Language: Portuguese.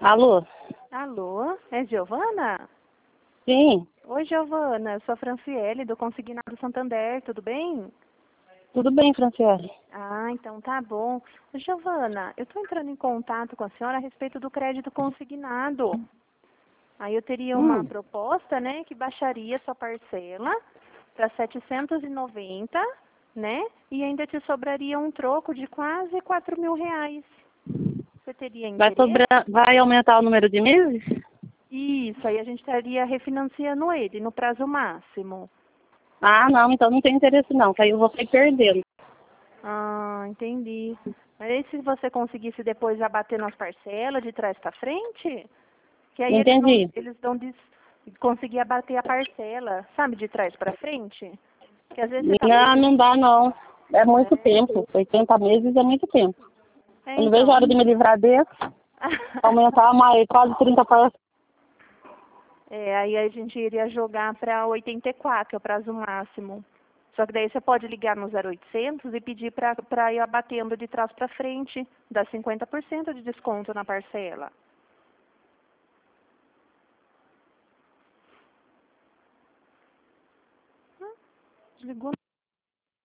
Alô? Alô, é Giovana? Sim, Oi, Giovana, eu sou a Franciele do Consignado Santander, tudo bem? tudo bem, Franciele? Ah, então tá bom. Giovana, eu estou entrando em contato com a senhora a respeito do crédito consignado. Aí eu teria uma proposta, né, que baixaria sua parcela para 790, né, e ainda te sobraria um troco de quase 4.000 reais. Você teria interesse? Vai aumentar o número de meses? Isso, aí a gente estaria refinanciando ele no prazo máximo. Ah, não, então não tem interesse não, que aí eu vou sair perdendo. Ah, entendi. Mas e se você conseguisse depois abater nas parcelas de trás para frente? Que aí Entendi. conseguir abater a parcela, sabe, de trás para frente? Que às vezes você tá Não, precisando. não dá não. É muito tempo. 80 meses é muito tempo. É, Eu não vejo a então. hora de me livrar desse, aumentar mais quase 30 parcelas. É, aí a gente iria jogar para 84, que é o prazo máximo. Só que daí você pode ligar no 0800 e pedir para ir abatendo de trás para frente, dá 50% de desconto na parcela. Desligou.